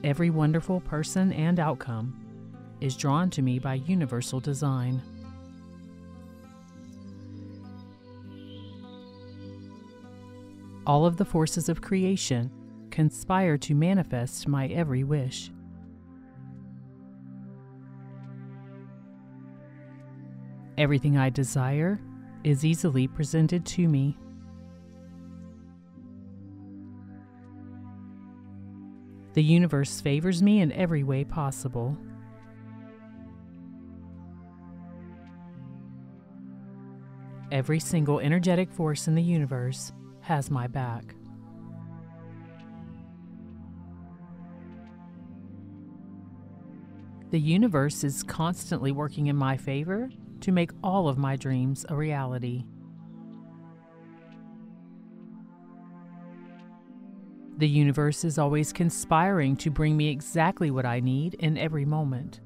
Every wonderful person and outcome is drawn to me by universal design. All of the forces of creation conspire to manifest my every wish. Everything I desire is easily presented to me. The universe favors me in every way possible. Every single energetic force in the universe has my back. The universe is constantly working in my favor to make all of my dreams a reality. The universe is always conspiring to bring me exactly what I need in every moment.